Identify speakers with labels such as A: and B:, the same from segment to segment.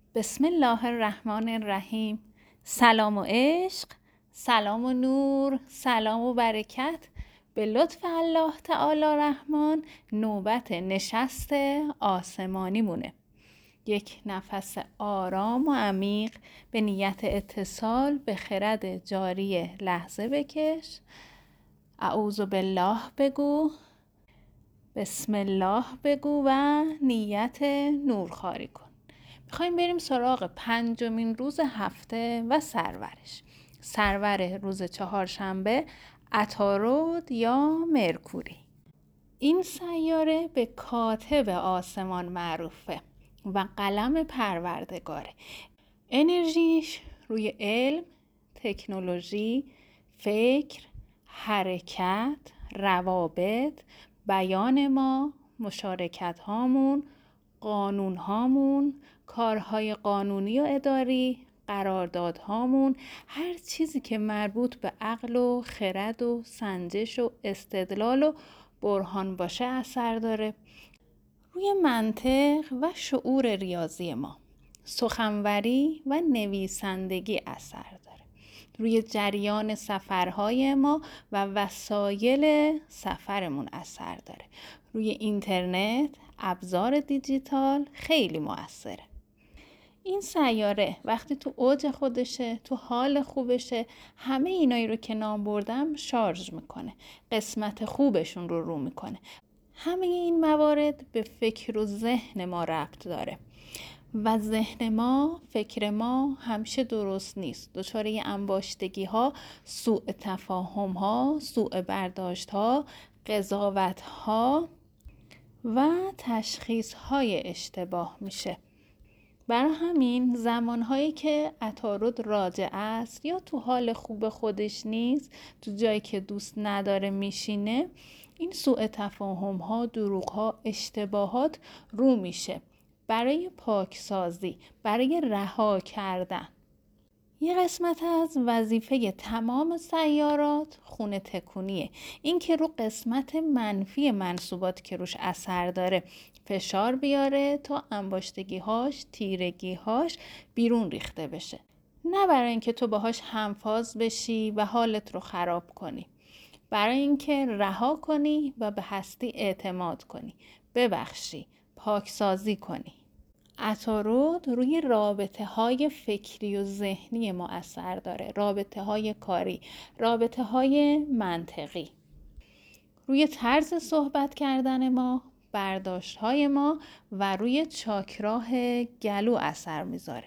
A: بسم الله الرحمن الرحیم. سلام و عشق، سلام و نور، سلام و برکت به لطف الله تعالی رحمان. نوبت نشست آسمانی مونه. یک نفس آرام و عمیق به نیت اتصال به خرد جاری لحظه بکش. اعوذ بالله بگو، بسم الله بگو و نیت نورخواری کن. میخوایم بریم سراغ 5مین روز هفته و سرور روز چهارشنبه، عطارد یا مرکوری. این سیاره به کاتب آسمان معروفه و قلم پروردگاره. انرژیش روی علم، تکنولوژی، فکر، حرکت، روابط، بیان ما، مشارکت هامون، قانون هامون، کارهای قانونی و اداری، قراردادهامون، هر چیزی که مربوط به عقل و خرد و سنجش و استدلال و برهان باشه اثر داره. روی منطق و شعور ریاضی ما، سخنوری و نویسندگی اثر داره. روی جریان سفرهای ما و وسایل سفرمون اثر داره. روی اینترنت، ابزار دیجیتال خیلی مؤثره. این سیاره وقتی تو اوج خودشه، تو حال خوبشه، همه اینایی رو که نام بردم شارژ میکنه، قسمت خوبشون رو میکنه. همه این موارد به فکر و ذهن ما ربط داره و ذهن ما، فکر ما همیشه درست نیست. دچار انباشتگی ها، سوء تفاهم ها، سوء برداشت ها، قضاوت ها و تشخیص های اشتباه میشه. برای همین زمانهایی که عطارد راجع است یا تو حال خوب خودش نیست، تو جایی که دوست نداره میشینه، این سوء تفاهم ها، دروغ ها، اشتباهات رو میشه برای پاکسازی، برای رها کردن. یه قسمت از وظیفه تمام سیارات خونه تکونیه. این که رو قسمت منفی منسوبات که روش اثر داره فشار بیاره تا انباشتگی‌هاش، تیرگی‌هاش بیرون ریخته بشه. نه برای اینکه تو باهاش همفاز بشی و حالت رو خراب کنی. برای اینکه رها کنی و به هستی اعتماد کنی. ببخشی، پاکسازی کنی. عطارد روی رابطه های فکری و ذهنی ما اثر داره. رابطه های کاری، رابطه های منطقی. روی طرز صحبت کردن ما، برداشت های ما و روی چاکراه گلو اثر میذاره.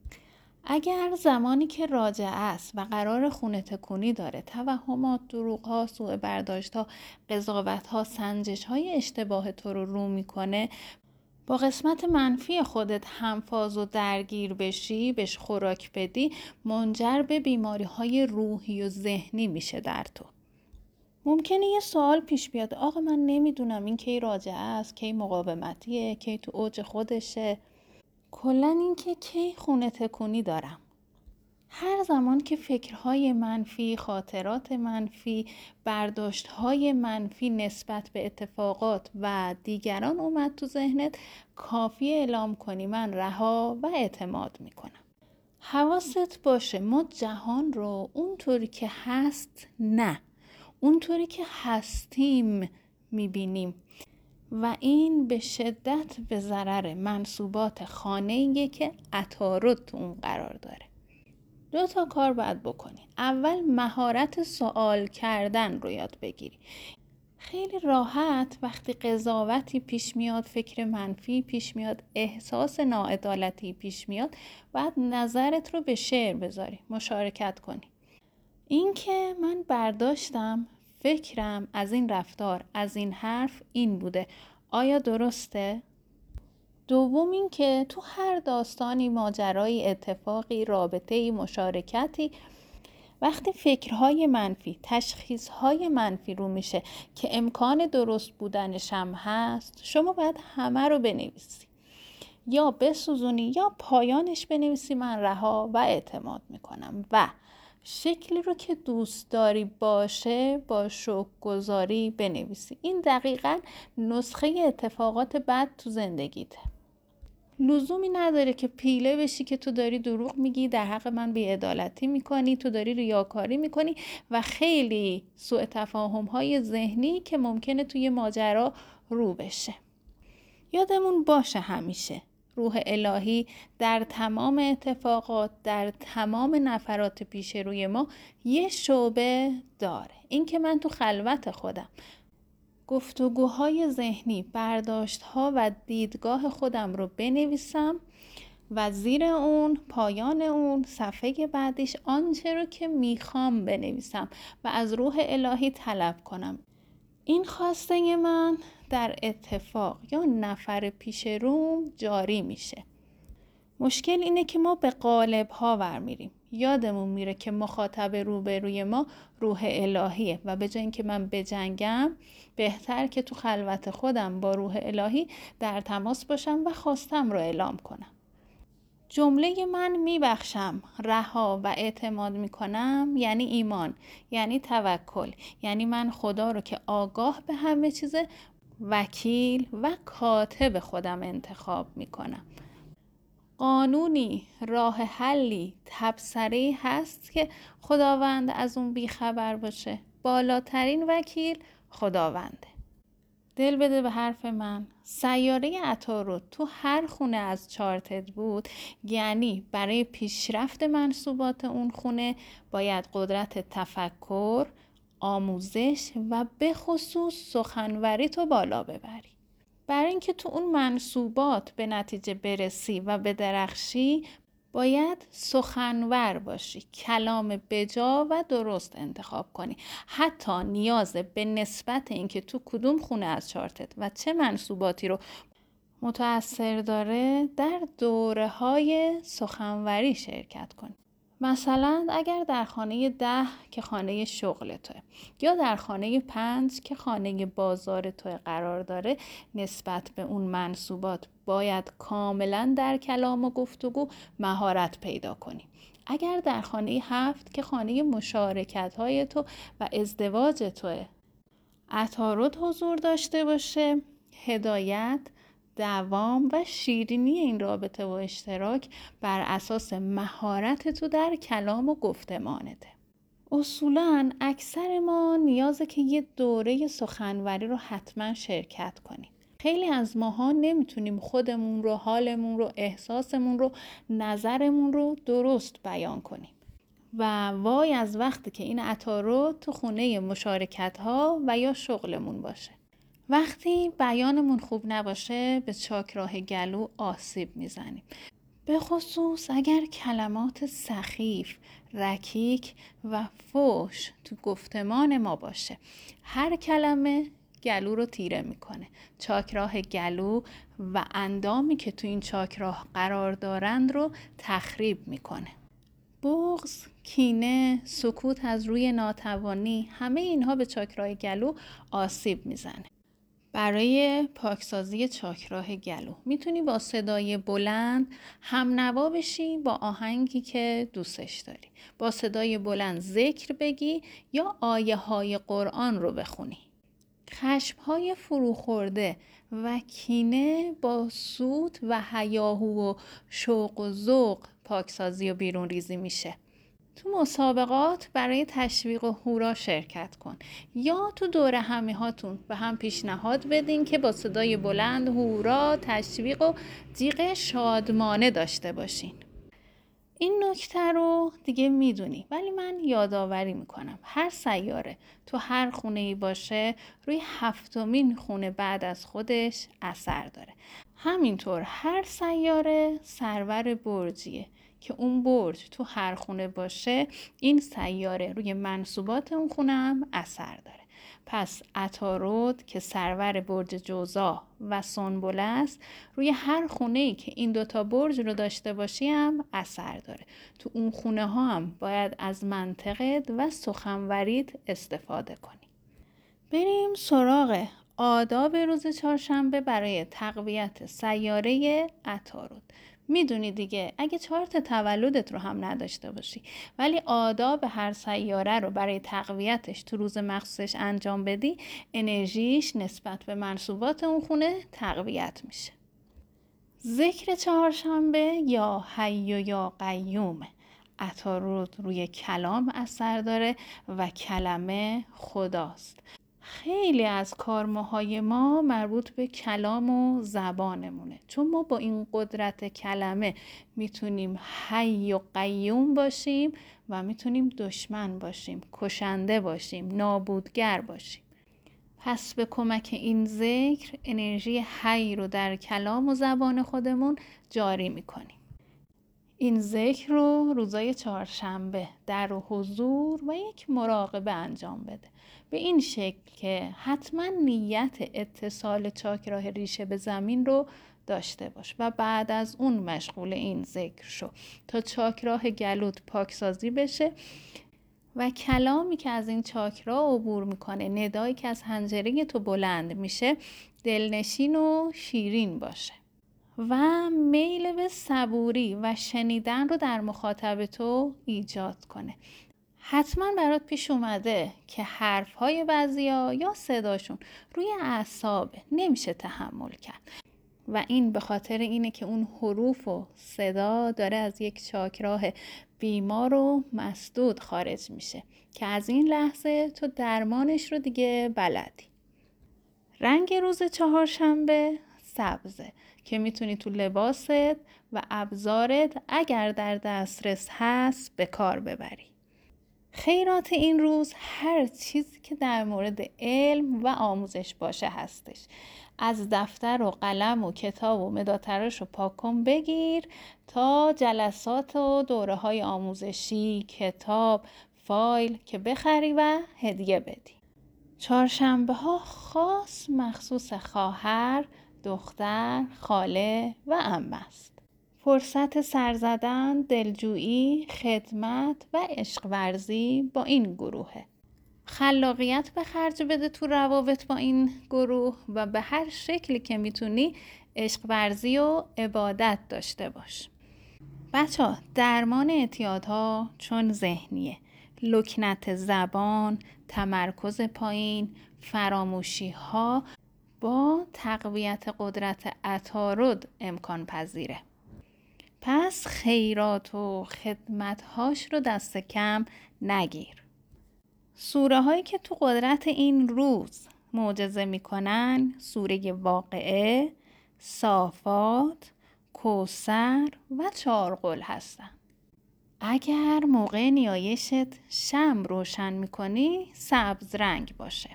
A: اگر زمانی که راجع است و قرار خونه تکونی داره، توهمات، دروغ ها، سوء برداشت ها، قضاوت ها، سنجش های اشتباه تو رو میکنه، با قسمت منفی خودت همفاز و درگیر بشی، بهش خوراک بدی، منجر به بیماری های روحی و ذهنی میشه در تو. ممکنه یه سوال پیش بیاد، آقا من نمیدونم این کی راجعه است، کی مقاومتیه، کی تو اوج خودشه. کلن این که کی خونه تکونی دارم. هر زمان که فکرهای منفی، خاطرات منفی، برداشتهای منفی نسبت به اتفاقات و دیگران اومد تو ذهنت، کافی اعلام کنی من رها و اعتماد میکنم. حواست باشه ما جهان رو اونطوری که هست نه، اونطوری که هستیم میبینیم و این به شدت به ضرر منسوبات خانه‌ایه که عطارد تو اون قرار داره. 2 کار باید بکنی. اول مهارت سوال کردن رو یاد بگیری. خیلی راحت وقتی قضاوتی پیش میاد، فکر منفی پیش میاد، احساس ناعدالتی پیش میاد، باید نظرت رو به شعر بذاری، مشارکت کنی. این که من برداشتم، فکرم از این رفتار، از این حرف این بوده، آیا درسته؟ دوم این که تو هر داستانی، ماجرایی، اتفاقی، رابطه‌ای، مشارکتی، وقتی فکرهای منفی، تشخیصهای منفی رو میشه که امکان درست بودنش هم هست، شما باید همه رو بنویسی. یا بسوزونی یا پایانش بنویسی من رها و اعتماد میکنم و شکلی رو که دوست داری باشه با شکرگزاری بنویسی. این دقیقاً نسخه اتفاقات بد تو زندگیته. لزومی نداره که پیله بشی که تو داری دروغ میگی، در حق من بی‌عدالتی میکنی، تو داری ریاکاری میکنی و خیلی سوء تفاهم‌های ذهنی که ممکنه توی ماجرا رو بشه. یادمون باشه همیشه روح الهی در تمام اتفاقات، در تمام نفرات پیش روی ما یه شعبه داره. این که من تو خلوت خودم گفتگوهای ذهنی، برداشت‌ها و دیدگاه خودم رو بنویسم و زیر اون، پایان اون، صفحه بعدش آنچه رو که میخوام بنویسم و از روح الهی طلب کنم. این خواسته من در اتفاق یا نفر پیش روم جاری میشه. مشکل اینه که ما به قالب ها ور میریم. یادمون میره که مخاطب روبروی ما روح الهیه و به جای اینکه من بجنگم، بهتر که تو خلوت خودم با روح الهی در تماس باشم و خواستم رو اعلام کنم. جمله من میبخشم، رها و اعتماد میکنم یعنی ایمان، یعنی توکل، یعنی من خدا رو که آگاه به همه چیزه وکیل و کاتب خودم انتخاب میکنم. قانونی، راه حلی، تبصره‌ای هست که خداوند از اون بیخبر باشه؟ بالاترین وکیل خداونده. دل بده به حرف من. سیاره عطارد تو هر خونه از چارتت بود، یعنی برای پیشرفت منصوبات اون خونه باید قدرت تفکر، آموزش و به خصوص سخنوری تو بالا ببری. برای اینکه تو اون منصوبات به نتیجه برسی و بدرخشی، باید سخنور باشی، کلام بجا و درست انتخاب کنی. حتی نیاز به نسبت اینکه تو کدوم خونه از چارتت و چه منصوباتی رو متأثر داره در دوره‌های سخنوری شرکت کنی. مثلا اگر در خانه 10 که خانه شغل توه یا در خانه 5 که خانه بازار توه قرار داره، نسبت به اون منصوبات باید کاملا در کلام و گفتگو مهارت پیدا کنی. اگر در خانه 7 که خانه مشارکت های تو و ازدواج توه، عطارد حضور داشته باشه، هدایت، دوام و شیرینی این رابطه و اشتراک بر اساس مهارت تو در کلام و گفتمانته. اصولاً اکثر ما نیازه که یه دوره سخنوری رو حتما شرکت کنیم. خیلی از ماها نمیتونیم خودمون رو، حالمون رو، احساسمون رو، نظرمون رو درست بیان کنیم. و وای از وقتی که این عطارد تو خونه مشارکت ها و یا شغلمون باشه. وقتی بیانمون خوب نباشه به چاکراه گلو آسیب میزنیم. به خصوص اگر کلمات سخیف، رکیک و فحش تو گفتمان ما باشه. هر کلمه گلو رو تیره میکنه. چاکراه گلو و اندامی که تو این چاکراه قرار دارند رو تخریب میکنه. بغض، کینه، سکوت از روی ناتوانی، همه اینها به چاکراه گلو آسیب میزنه. برای پاکسازی چاکراه گلو میتونی با صدای بلند هم نوا بشی با آهنگی که دوستش داری. با صدای بلند ذکر بگی یا آیه های قرآن رو بخونی. خشم های فروخورده و کینه با سوت و هیاهو و شوق و ذوق پاکسازی و بیرون ریزی میشه. تو مسابقات برای تشویق و هورا شرکت کن یا تو دوره همی هاتون به هم پیشنهاد بدین که با صدای بلند هورا، تشویق و جیغ شادمانه داشته باشین. این نکته رو دیگه میدونی، ولی من یادآوری میکنم. هر سیاره تو هر خونه‌ای باشه روی 7مین خونه بعد از خودش اثر داره. همینطور هر سیاره سرور برجیه که اون برج تو هر خونه باشه، این سیاره روی منصوبات اون خونه هم اثر داره. پس عطارد که سرور برج جوزا و سنبله است، روی هر خونه‌ای که این دوتا برج رو داشته باشی هم اثر داره. تو اون خونه ها هم باید از منطقت و سخنوریت استفاده کنی. بریم سراغ آداب روز چهارشنبه برای تقویت سیاره عطارد. میدونی دیگه اگه چارت تولدت رو هم نداشته باشی ولی آداب هر سیاره رو برای تقویتش تو روز مخصوصش انجام بدی، انرژیش نسبت به منصوبات اون خونه تقویت میشه. ذکر چهارشنبه یا حی و یا قیومه. عطارد روی کلام اثر داره و کلمه خداست. خیلی از کارماهای ما مربوط به کلام و زبانمونه، چون ما با این قدرت کلمه میتونیم حی و قیوم باشیم و میتونیم دشمن باشیم، کشنده باشیم، نابودگر باشیم. پس به کمک این ذکر انرژی حی رو در کلام و زبان خودمون جاری میکنیم. این ذکر رو روزای چهارشنبه در حضور و یک مراقبه انجام بده، به این شکل که حتما نیت اتصال چاکراه ریشه به زمین رو داشته باش و بعد از اون مشغول این ذکر شو تا چاکراه گلوت پاکسازی بشه و کلامی که از این چاکرا عبور میکنه، ندایی که از حنجره تو بلند میشه، دلنشین و شیرین باشه و میل به صبوری و شنیدن رو در مخاطب تو ایجاد کنه. حتما برات پیش اومده که حرفهای بعضیا یا صداشون روی اعصاب نمیشه تحمل کرد و این به خاطر اینه که اون حروف و صدا داره از یک چاکراه بیمار و مسدود خارج میشه که از این لحظه تو درمانش رو دیگه بلدی. رنگ روز چهارشنبه سبزه که میتونی تو لباست و ابزارت اگر در دسترس هست به کار ببری. خیرات این روز هر چیزی که در مورد علم و آموزش باشه هستش. از دفتر و قلم و کتاب و مدادتراش رو پاک کن بگیر تا جلسات و دوره های آموزشی، کتاب، فایل که بخری و هدیه بدی. چهارشنبه ها خاص مخصوص خواهر، دختر، خاله و عمه است. فرصت سر زدن، دلجویی، خدمت و عشق ورزی با این گروهه. خلاقیت به خرج بده تو روابط با این گروه و به هر شکلی که میتونی عشق ورزی و عبادت داشته باش. بچه‌ها درمان اعتیادها چون ذهنیه، لکنت زبان، تمرکز پایین، فراموشی ها با تقویت قدرت عطارد امکان پذیره. پس خیرات و خدمتهاش رو دست کم نگیر. سوره هایی که تو قدرت این روز معجزه میکنن سوره واقعه، صافات، کوثر و چارقل هستن. اگر موقع نیایشت شمع روشن میکنی سبز رنگ باشه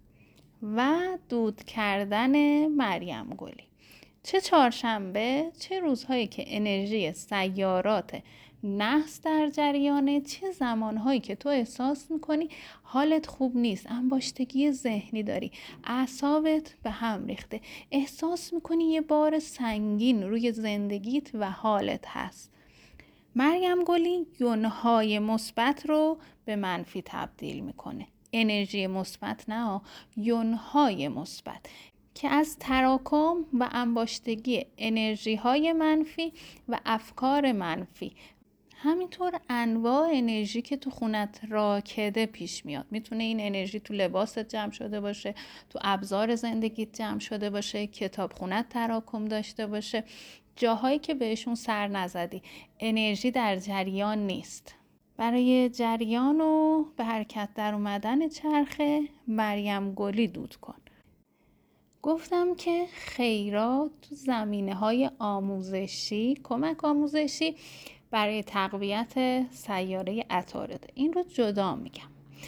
A: و دود کردن مریم گلی. چه چهارشنبه چه روزهایی که انرژی سیارات نحس در جریانه، چه زمانهایی که تو احساس میکنی حالت خوب نیست، انباشتگی ذهنی داری، اعصابت به هم ریخته، احساس میکنی یه بار سنگین روی زندگیت و حالت هست. مریم گلی یونهای مثبت رو به منفی تبدیل میکنه. انرژی مثبت نه، یونهای مثبت که از تراکم و انباشتگی انرژی های منفی و افکار منفی، همینطور انواع انرژی که تو خونت راکده پیش میاد. میتونه این انرژی تو لباست جمع شده باشه، تو ابزار زندگیت جمع شده باشه، کتاب خونت تراکم داشته باشه، جاهایی که بهشون سر نزدی، انرژی در جریان نیست. برای جریان و به حرکت در اومدن چرخه مریم گلی دود کن. گفتم که خیرات تو زمینه‌های آموزشی، کمک آموزشی برای تقویت سیاره عطارد، این رو جدا میگم.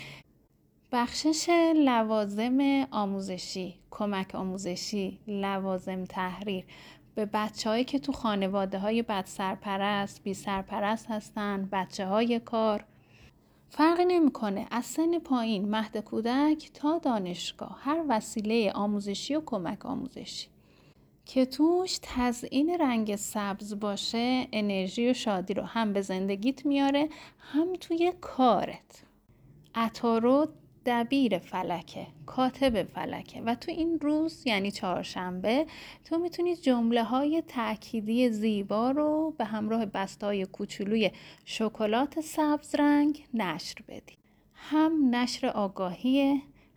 A: بخشش لوازم آموزشی، کمک آموزشی، لوازم تحریر به بچه‌هایی که تو خانواده‌های بد سرپرست، بی سرپرست هستن، بچه‌های کار، فرقی نمی‌کنه، از سن پایین مهد کودک تا دانشگاه، هر وسیله آموزشی و کمک آموزشی که توش تزیین رنگ سبز باشه انرژی و شادی رو هم به زندگیت میاره هم توی کارت. عطارد دبیر فلکه، کاتب فلکه و تو این روز یعنی چهارشنبه تو میتونی جمله های تأکیدی زیبا رو به همراه بسته‌های کوچولوی شکلات سبز رنگ نشر بدی. هم نشر آگاهیه،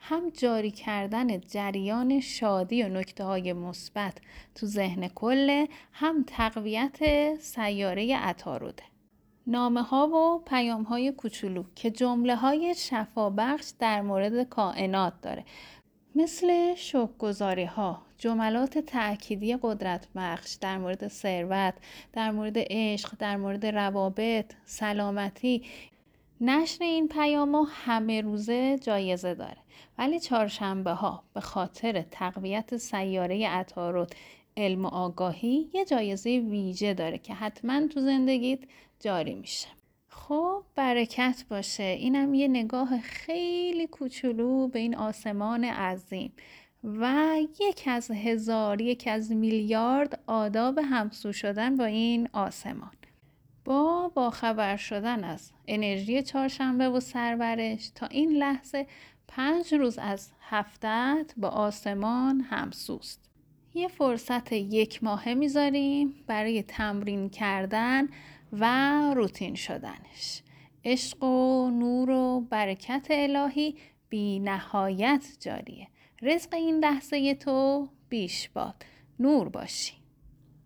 A: هم جاری کردن جریان شادی و نکته‌های مثبت تو ذهن کله، هم تقویت سیاره عطارده. نامه‌ها و پیام‌های کوچولو که جمله‌های شفابخش در مورد کائنات داره، مثل شکرگزاری‌ها، جملات تأکیدی قدرت بخش در مورد ثروت، در مورد عشق، در مورد روابط، سلامتی. نشر این پیام‌ها همه روزه جایزه داره، ولی چهارشنبه ها به خاطر تقویت سیاره عطارد، علم و آگاهی یه جایزه ویژه داره که حتما تو زندگیت جاری میشه. خب برکت باشه. اینم یه نگاه خیلی کوچولو به این آسمان عظیم و یک از هزار، یک از میلیارد آداب همسو شدن با این آسمان. با خبر شدن از انرژی چهارشنبه و سرورش تا این لحظه 5 روز از هفته‌ات با آسمان همسوست. یه فرصت 1 ماهه میذاریم برای تمرین کردن و روتین شدنش. عشق و نور و برکت الهی بی نهایت جاریه. رزق این لحظه تو بیش باد. نور باشی.